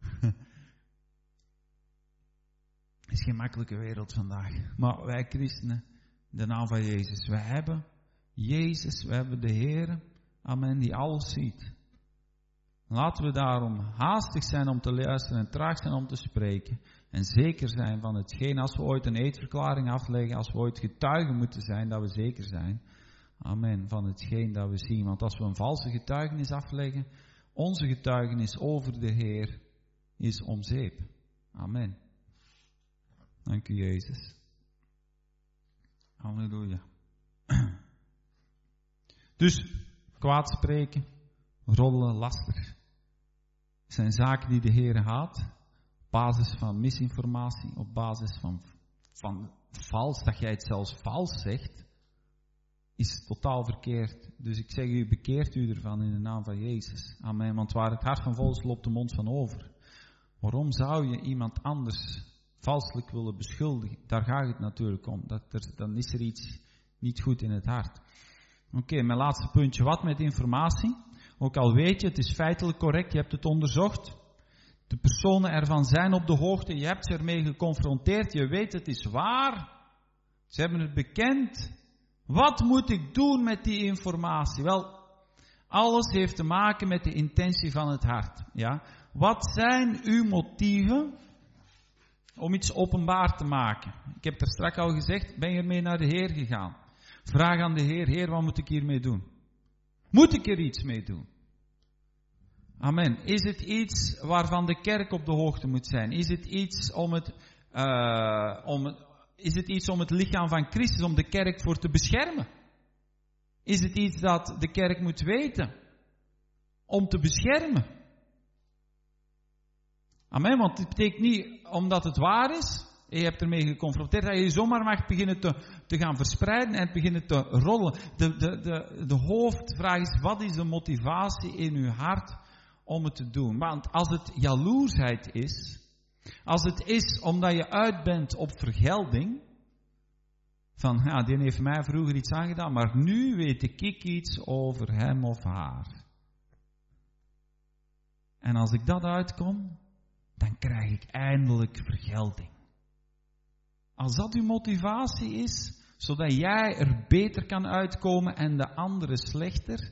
S1: Het is geen makkelijke wereld vandaag. Maar wij christenen, in de naam van Jezus, wij hebben Jezus, wij hebben de Heer, amen, die alles ziet. Laten we daarom haastig zijn om te luisteren en traag zijn om te spreken. En zeker zijn van hetgeen, als we ooit een eedverklaring afleggen, als we ooit getuigen moeten zijn, dat we zeker zijn. Amen, van hetgeen dat we zien. Want als we een valse getuigenis afleggen, onze getuigenis over de Heer is om zeep. Amen. Dank u, Jezus. Halleluja. Dus, kwaad spreken, roddelen, laster, zijn zaken die de Heer haat, op basis van misinformatie, op basis van van vals, dat jij het zelfs vals zegt, is totaal verkeerd. Dus ik zeg u, bekeert u ervan in de naam van Jezus. Amen. Want waar het hart van vol is, loopt de mond van over. Waarom zou je iemand anders valselijk willen beschuldigen? Daar gaat het natuurlijk om. Dat er, dan is er iets niet goed in het hart. Oké, okay, mijn laatste puntje. Wat met informatie? Ook al weet je, het is feitelijk correct, je hebt het onderzocht. De personen ervan zijn op de hoogte, je hebt ze ermee geconfronteerd, je weet het is waar. Ze hebben het bekend. Wat moet ik doen met die informatie? Wel, alles heeft te maken met de intentie van het hart. Ja? Wat zijn uw motieven om iets openbaar te maken? Ik heb er straks al gezegd, ben je ermee naar de Heer gegaan? Vraag aan de Heer, Heer, wat moet ik hiermee doen? Moet ik er iets mee doen? Amen. Is het iets waarvan de kerk op de hoogte moet zijn? Is het iets om het, uh, om het, is het iets om het lichaam van Christus, om de kerk voor te beschermen? Is het iets dat de kerk moet weten? Om te beschermen? Amen, want het betekent niet omdat het waar is, je hebt ermee geconfronteerd, dat je zomaar mag beginnen te, te gaan verspreiden en beginnen te rollen. De, de, de, de hoofdvraag is, wat is de motivatie in uw hart om het te doen? Want als het jaloersheid is, als het is omdat je uit bent op vergelding, van ja, die heeft mij vroeger iets aangedaan, maar nu weet ik iets over hem of haar. En als ik dat uitkom, dan krijg ik eindelijk vergelding. Als dat uw motivatie is, zodat jij er beter kan uitkomen en de andere slechter,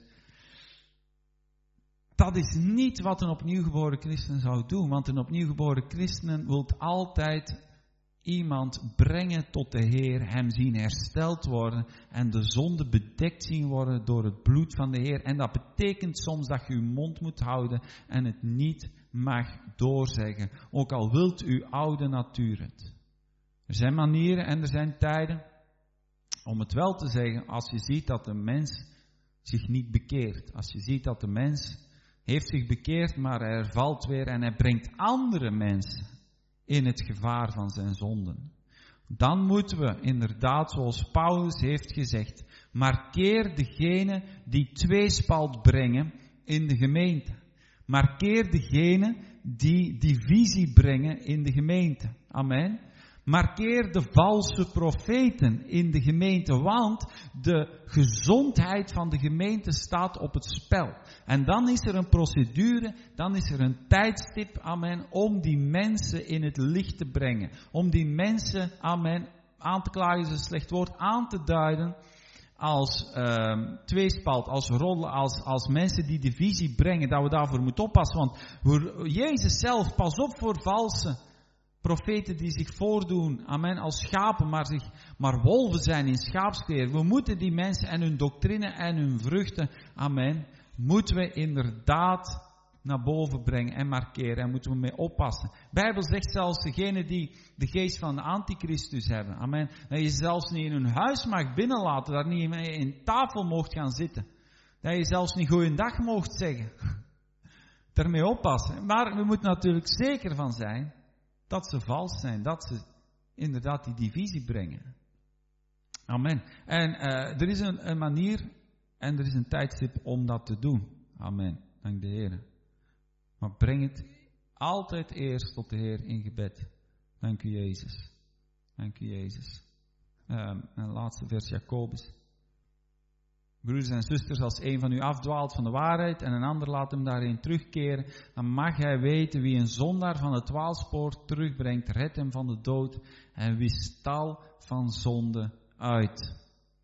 S1: dat is niet wat een opnieuw geboren christen zou doen. Want een opnieuw geboren christen wil altijd iemand brengen tot de Heer, hem zien hersteld worden en de zonde bedekt zien worden door het bloed van de Heer. En dat betekent soms dat je uw mond moet houden en het niet mag doorzeggen. Ook al wilt uw oude natuur het. Er zijn manieren en er zijn tijden om het wel te zeggen als je ziet dat de mens zich niet bekeert. Als je ziet dat de mens heeft zich bekeerd, maar hij valt weer en hij brengt andere mensen in het gevaar van zijn zonden. Dan moeten we inderdaad, zoals Paulus heeft gezegd, markeer degene die tweespalt brengen in de gemeente. Markeer degene die divisie brengen in de gemeente. Amen. Markeer de valse profeten in de gemeente, want de gezondheid van de gemeente staat op het spel. En dan is er een procedure, dan is er een tijdstip, amen, om die mensen in het licht te brengen. Om die mensen, amen, aan te klagen is een slecht woord, aan te duiden als uh, tweespalt, als rollen, als, als mensen die divisie brengen, dat we daarvoor moeten oppassen. Want Jezus zelf, pas op voor valse profeten die zich voordoen, amen, als schapen, maar, zich, maar wolven zijn in schaapskleren. We moeten die mensen en hun doctrine en hun vruchten, amen, moeten we inderdaad naar boven brengen en markeren en moeten we mee oppassen. De Bijbel zegt zelfs degene die de geest van de antichristus hebben, amen, dat je zelfs niet in hun huis mag binnenlaten, daar niet mee in tafel mocht gaan zitten. Dat je zelfs niet goeiedag mocht zeggen. Daarmee oppassen. Maar we moeten natuurlijk zeker van zijn dat ze vals zijn, dat ze inderdaad die divisie brengen. Amen. En uh, er is een, een manier en er is een tijdstip om dat te doen. Amen. Dank de Heer. Maar breng het altijd eerst tot de Heer in gebed. Dank u Jezus. Dank u Jezus. Um, en laatste vers Jacobus. Broeders en zusters, als een van u afdwaalt van de waarheid en een ander laat hem daarin terugkeren, dan mag hij weten wie een zondaar van het dwaalspoor terugbrengt, redt hem van de dood en wist tal van zonde uit.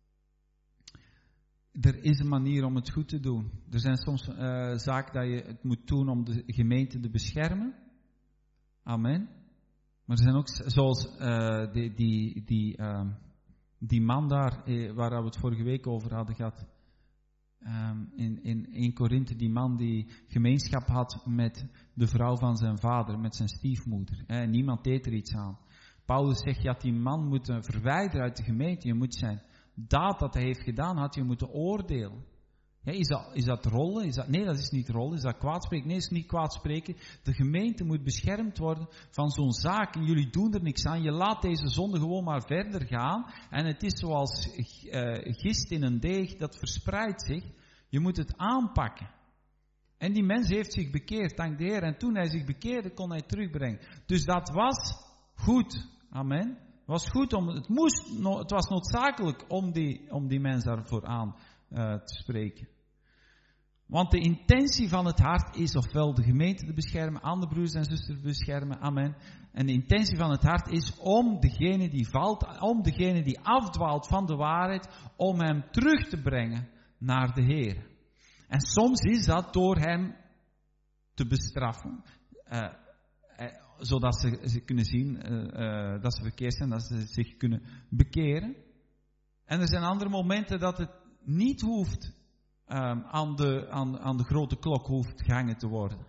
S1: Er is een manier om het goed te doen. Er zijn soms uh, zaken dat je het moet doen om de gemeente te beschermen. Amen. Maar er zijn ook, zoals uh, die, die, die, uh, die man daar, eh, waar we het vorige week over hadden gehad, um, in, in één Korinthe, die man die gemeenschap had met de vrouw van zijn vader, met zijn stiefmoeder. Eh, niemand deed er iets aan. Paulus zegt, je had die man moeten verwijderen uit de gemeente. Je moet zijn daad dat hij heeft gedaan, had je moeten oordelen. Ja, is, dat, is dat rollen? Is dat, nee, dat is niet rollen. Is dat kwaadspreken? Nee, dat is niet kwaadspreken. De gemeente moet beschermd worden van zo'n zaak. En jullie doen er niks aan. Je laat deze zonde gewoon maar verder gaan. En het is zoals uh, gist in een deeg, dat verspreidt zich. Je moet het aanpakken. En die mens heeft zich bekeerd, dank de Heer. En toen hij zich bekeerde, kon hij terugbrengen. Dus dat was goed. Amen. Het was goed om, het moest, het was noodzakelijk om die, om die mens daarvoor aan uh, te spreken. Want de intentie van het hart is ofwel de gemeente te beschermen, andere broers en zusters te beschermen. Amen. En de intentie van het hart is om degene die valt, om degene die afdwaalt van de waarheid, om hem terug te brengen naar de Heer. En soms is dat door hem te bestraffen. Uh, uh, zodat ze, ze kunnen zien uh, uh, dat ze verkeerd zijn, dat ze zich kunnen bekeren. En er zijn andere momenten dat het niet hoeft um, aan, de, aan, aan de grote klok hoeft gehangen te worden.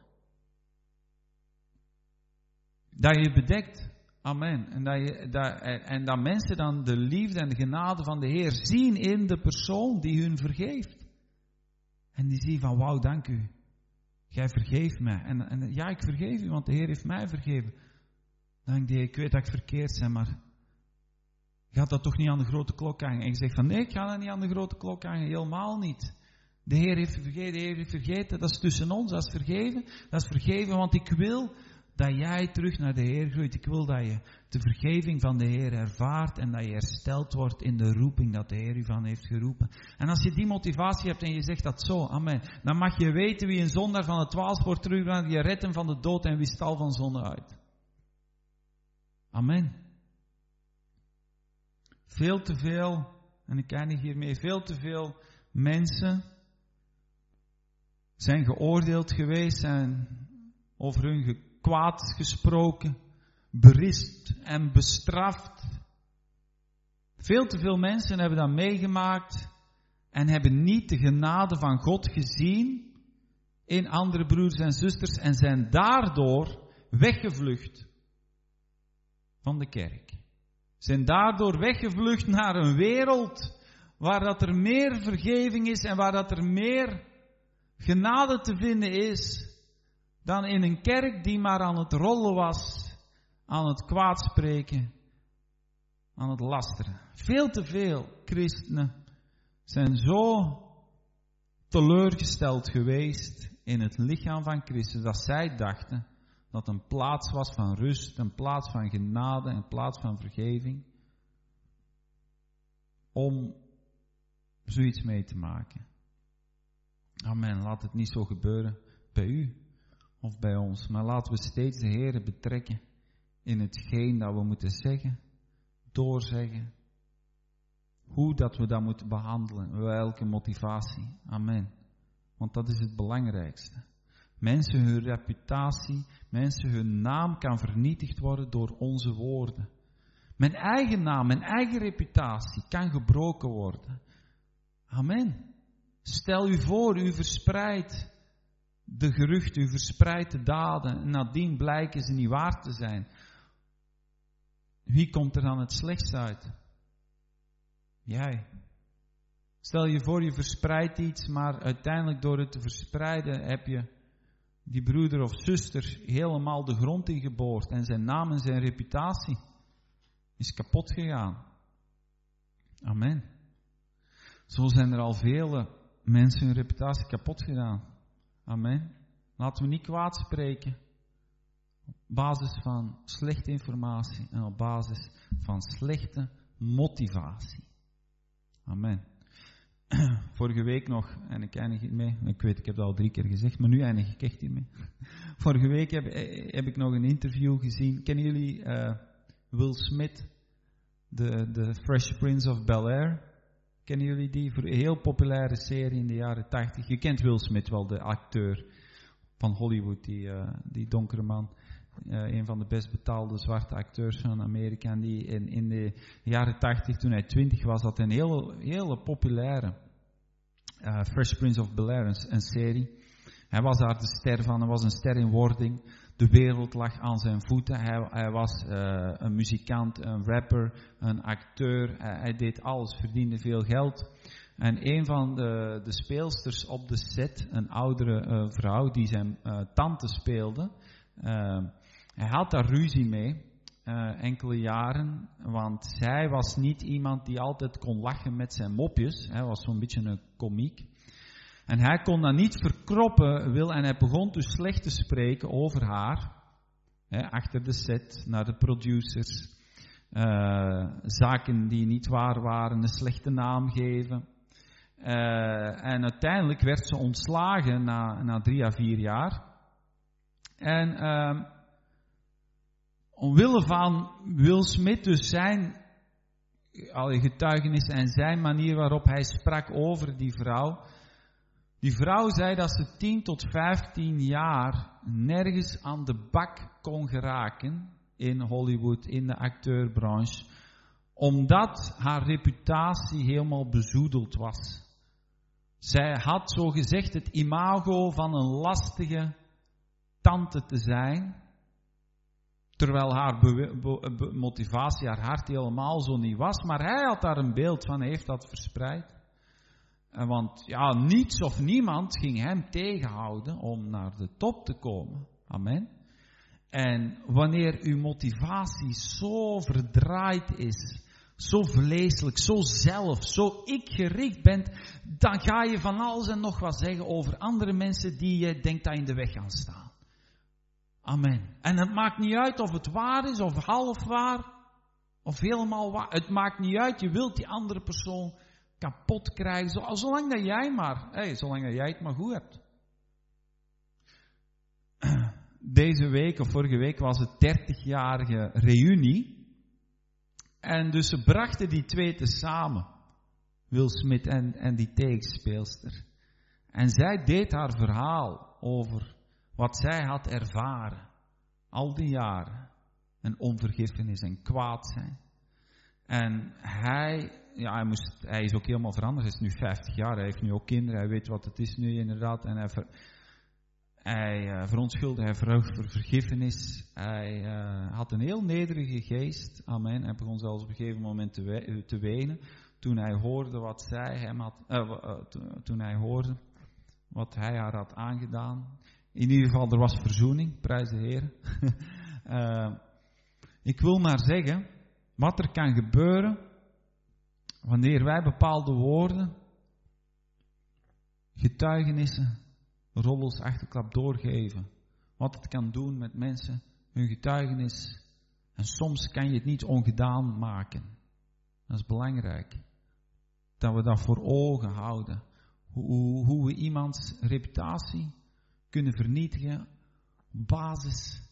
S1: Dat je bedekt. Amen. En dat, je, dat, en dat mensen dan de liefde en de genade van de Heer zien in de persoon die hun vergeeft. En die zien van, wauw, dank u. Jij vergeeft mij. En, en ja, ik vergeef u, want de Heer heeft mij vergeven. Dank die, ik weet dat ik verkeerd ben, maar je gaat dat toch niet aan de grote klok hangen. En je zegt van, nee, ik ga dat niet aan de grote klok hangen. Helemaal niet. De Heer heeft vergeten, de Heer heeft vergeten. Dat is tussen ons, dat is vergeven. Dat is vergeven, want ik wil dat jij terug naar de Heer groeit. Ik wil dat je de vergeving van de Heer ervaart en dat je hersteld wordt in de roeping dat de Heer u van heeft geroepen. En als je die motivatie hebt en je zegt dat zo, amen, dan mag je weten wie een zondaar van het dwaalspoor terugbrengt, je redt hem van de dood en wie stal van zonde uit. Amen. Veel te veel, en ik eindig hiermee, veel te veel mensen zijn geoordeeld geweest, zijn over hun ge kwaad gesproken, berispt en bestraft. Veel te veel mensen hebben dat meegemaakt en hebben niet de genade van God gezien in andere broers en zusters en zijn daardoor weggevlucht van de kerk. Zijn daardoor weggevlucht naar een wereld waar dat er meer vergeving is en waar dat er meer genade te vinden is dan in een kerk die maar aan het rollen was, aan het kwaadspreken, aan het lasteren. Veel te veel christenen zijn zo teleurgesteld geweest in het lichaam van Christus, dat zij dachten dat een plaats was van rust, een plaats van genade, een plaats van vergeving, om zoiets mee te maken. Amen, laat het niet zo gebeuren bij u of bij ons, maar laten we steeds de Heer betrekken in hetgeen dat we moeten zeggen, doorzeggen, hoe dat we dat moeten behandelen, welke motivatie. Amen. Want dat is het belangrijkste. Mensen hun reputatie, mensen hun naam kan vernietigd worden door onze woorden. Mijn eigen naam, mijn eigen reputatie kan gebroken worden. Amen. Stel u voor, u verspreidt de geruchten, u verspreidt de daden en nadien blijken ze niet waar te zijn. Wie komt er dan het slechtst uit? Jij. Stel je voor, je verspreidt iets, maar uiteindelijk door het te verspreiden heb je die broeder of zuster helemaal de grond ingeboord en zijn naam en zijn reputatie is kapot gegaan. Amen. Zo zijn er al vele mensen hun reputatie kapot gedaan. Amen. Laten we niet kwaad spreken op basis van slechte informatie en op basis van slechte motivatie. Amen. Vorige week nog, en ik eindig hiermee, ik weet, ik heb het al drie keer gezegd, maar nu eindig ik echt hiermee. Vorige week heb, heb ik nog een interview gezien. Kennen jullie uh, Will Smith, de, de Fresh Prince of Bel-Air? Kennen jullie die? Een heel populaire serie in de jaren tachtig. Je kent Will Smith wel, de acteur van Hollywood, die, uh, die donkere man. Uh, een van de best betaalde zwarte acteurs van Amerika. En die in, in de jaren tachtig, toen hij twintig was, had hij een hele, hele populaire uh, Fresh Prince of Bel-Air, een, een serie. Hij was daar de ster van, hij was een ster in wording. De wereld lag aan zijn voeten. Hij, hij was uh, een muzikant, een rapper, een acteur. Hij, hij deed alles, verdiende veel geld. En een van de, de speelsters op de set, een oudere uh, vrouw die zijn uh, tante speelde, uh, hij had daar ruzie mee, uh, enkele jaren, want zij was niet iemand die altijd kon lachen met zijn mopjes. Hij was zo'n beetje een komiek. En hij kon dat niet verkroppen, wil, en hij begon dus slecht te spreken over haar, hè, achter de set, naar de producers, uh, zaken die niet waar waren, een slechte naam geven. Uh, en uiteindelijk werd ze ontslagen na, na drie à vier jaar. En uh, omwille van Will Smith, dus zijn alle getuigenissen en zijn manier waarop hij sprak over die vrouw. Die vrouw zei dat ze tien tot vijftien jaar nergens aan de bak kon geraken in Hollywood, in de acteurbranche, omdat haar reputatie helemaal bezoedeld was. Zij had zogezegd het imago van een lastige tante te zijn, terwijl haar be- be- be- motivatie, haar hart helemaal zo niet was, maar hij had daar een beeld van, hij heeft dat verspreid. Want ja, niets of niemand ging hem tegenhouden om naar de top te komen. Amen. En wanneer uw motivatie zo verdraaid is, zo vleeselijk, zo zelf, zo ik-gericht bent, dan ga je van alles en nog wat zeggen over andere mensen die je denkt dat in de weg gaan staan. Amen. En het maakt niet uit of het waar is, of half waar, of helemaal waar. Het maakt niet uit, je wilt die andere persoon kapot krijgen, zolang dat jij maar, hey, zolang dat jij het maar goed hebt. Deze week of vorige week was het dertigjarige reunie. En dus ze brachten die twee tezamen, Will Smith en, en die tegenspeelster. En zij deed haar verhaal over wat zij had ervaren, al die jaren. En onvergiffenis en kwaad zijn. En hij, ja, hij, moest, hij is ook helemaal veranderd. Hij is nu vijftig jaar, hij heeft nu ook kinderen, hij weet wat het is nu inderdaad. En hij, ver, hij uh, verontschuldigde, hij vroeg voor vergiffenis. Hij uh, had een heel nederige geest, amen. Hij begon zelfs op een gegeven moment te, we, te wenen. Toen hij hoorde wat zij hem had, uh, uh, to, toen hij hoorde wat hij haar had aangedaan. In ieder geval, er was verzoening, prijs de Heer. uh, ik wil maar zeggen, wat er kan gebeuren wanneer wij bepaalde woorden, getuigenissen, roddels, achterklap doorgeven. Wat het kan doen met mensen, hun getuigenis. En soms kan je het niet ongedaan maken. Dat is belangrijk. Dat we dat voor ogen houden. Hoe, hoe we iemands reputatie kunnen vernietigen op basis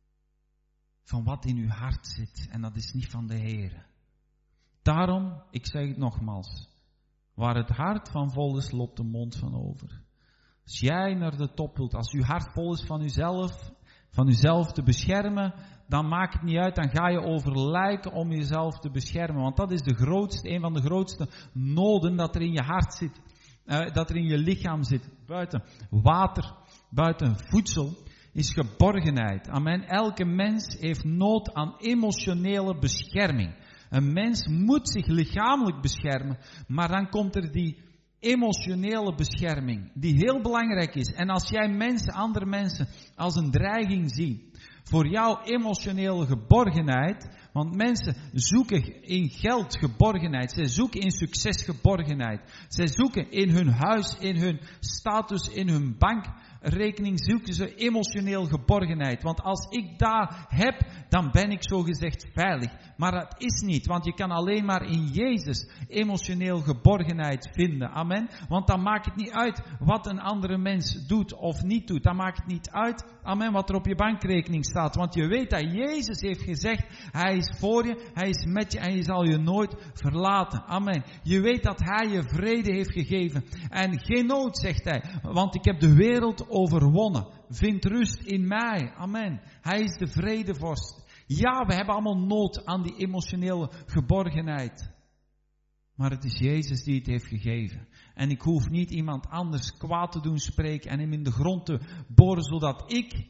S1: van wat in uw hart zit. En dat is niet van de Heer. Daarom, ik zeg het nogmaals, waar het hart van vol is, loopt de mond van over. Als jij naar de top wilt, als uw hart vol is van uzelf, van uzelf te beschermen, dan maakt het niet uit, dan ga je over lijken om jezelf te beschermen. Want dat is de grootste, een van de grootste noden dat er in je hart zit, uh, dat er in je lichaam zit. Buiten water, buiten voedsel, is geborgenheid. Amen. Elke mens heeft nood aan emotionele bescherming. Een mens moet zich lichamelijk beschermen, maar dan komt er die emotionele bescherming, die heel belangrijk is. En als jij mensen, andere mensen, als een dreiging ziet voor jouw emotionele geborgenheid, want mensen zoeken in geld geborgenheid, zij zoeken in succes geborgenheid, zij zoeken in hun huis, in hun status, in hun bankrekening, zoeken ze emotioneel geborgenheid. Want als ik daar heb, dan ben ik zogezegd veilig. Maar dat is niet, want je kan alleen maar in Jezus emotioneel geborgenheid vinden. Amen. Want dan maakt het niet uit wat een andere mens doet of niet doet. Dan maakt het niet uit, amen, wat er op je bankrekening staat. Want je weet dat Jezus heeft gezegd, Hij is voor je, Hij is met je en je zal je nooit verlaten. Amen. Je weet dat Hij je vrede heeft gegeven. En geen nood, zegt Hij, want ik heb de wereld overwonnen. Vind rust in mij. Amen. Hij is de vredevorst. Ja, we hebben allemaal nood aan die emotionele geborgenheid. Maar het is Jezus die het heeft gegeven. En ik hoef niet iemand anders kwaad te doen spreken en hem in de grond te boren, zodat ik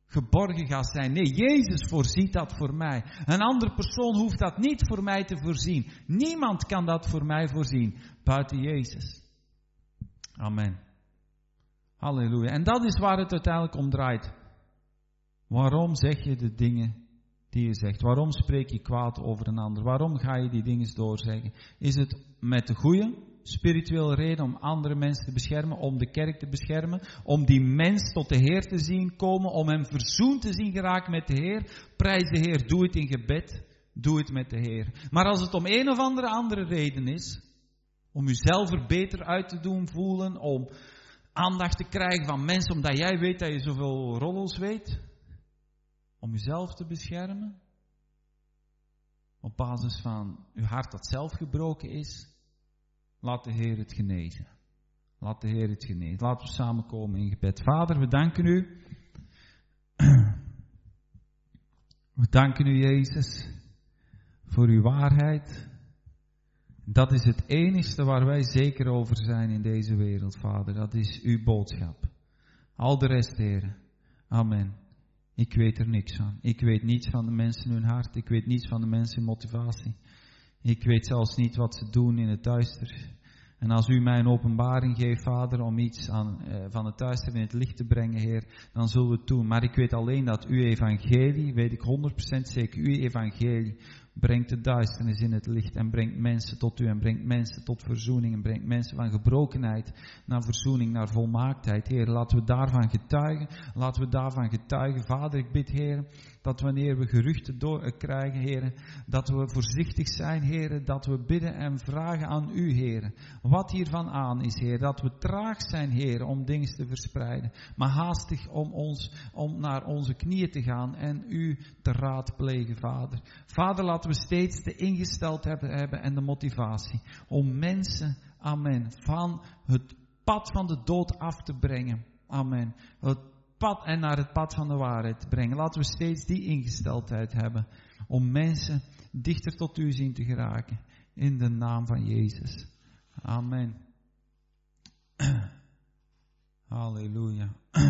S1: geborgen ga zijn. Nee, Jezus voorziet dat voor mij. Een andere persoon hoeft dat niet voor mij te voorzien. Niemand kan dat voor mij voorzien, buiten Jezus. Amen. Halleluja. En dat is waar het uiteindelijk om draait. Waarom zeg je de dingen die je zegt? Waarom spreek je kwaad over een ander? Waarom ga je die dingen doorzeggen? Is het met de goede spirituele reden om andere mensen te beschermen, om de kerk te beschermen, om die mens tot de Heer te zien komen, om hem verzoend te zien geraken met de Heer? Prijs de Heer, doe het in gebed, doe het met de Heer. Maar als het om een of andere andere reden is, om uzelf er beter uit te doen voelen, om aandacht te krijgen van mensen, omdat jij weet dat je zoveel roddels weet, om uzelf te beschermen, op basis van uw hart dat zelf gebroken is, laat de Heer het genezen. Laat de Heer het genezen. Laten we samenkomen in gebed. Vader, we danken u. We danken u, Jezus, voor uw waarheid. Dat is het enigste waar wij zeker over zijn in deze wereld, Vader. Dat is uw boodschap. Al de rest, Heer. Amen. Ik weet er niks van. Ik weet niets van de mensen in hun hart. Ik weet niets van de mensen in motivatie. Ik weet zelfs niet wat ze doen in het duister. En als u mij een openbaring geeft, Vader, om iets aan, eh, van het duister in het licht te brengen, Heer, dan zullen we het doen. Maar ik weet alleen dat uw evangelie, weet ik honderd procent zeker, uw evangelie brengt de duisternis in het licht en brengt mensen tot u en brengt mensen tot verzoening en brengt mensen van gebrokenheid naar verzoening, naar volmaaktheid. Heer, laten we daarvan getuigen. Laten we daarvan getuigen. Vader, ik bid, Heer, dat wanneer we geruchten door, krijgen, Heer, dat we voorzichtig zijn, Heer, dat we bidden en vragen aan u, Heer, wat hiervan aan is, Heer, dat we traag zijn, Heer, om dingen te verspreiden, maar haastig om ons, om naar onze knieën te gaan en u te raadplegen, Vader. Vader, laten we steeds de ingesteldheid hebben en de motivatie om mensen, amen, van het pad van de dood af te brengen, amen, het pad en naar het pad van de waarheid te brengen. Laten we steeds die ingesteldheid hebben om mensen dichter tot u zien te geraken, in de naam van Jezus. Amen. Halleluja.